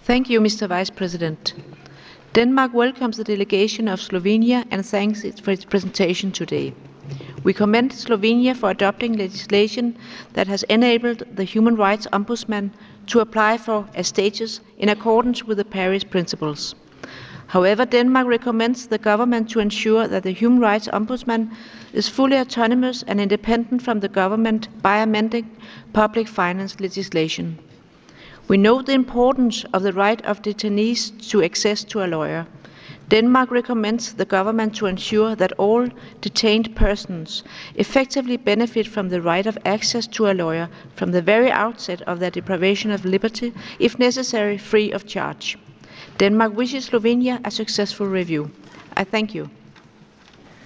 Thank you, Mr. Vice President. Denmark welcomes the delegation of Slovenia and thanks it for its presentation today. We commend Slovenia for adopting legislation that has enabled the Human Rights Ombudsman to apply for a status in accordance with the Paris Principles. However, Denmark recommends the government to ensure that the Human Rights Ombudsman is fully autonomous and independent from the government by amending public finance legislation. We know the importance of the right of detainees to access to a lawyer. Denmark recommends the government to ensure that all detained persons effectively benefit from the right of access to a lawyer from the very outset of their deprivation of liberty, if necessary, free of charge. Denmark wishes Slovenia a successful review. I thank you.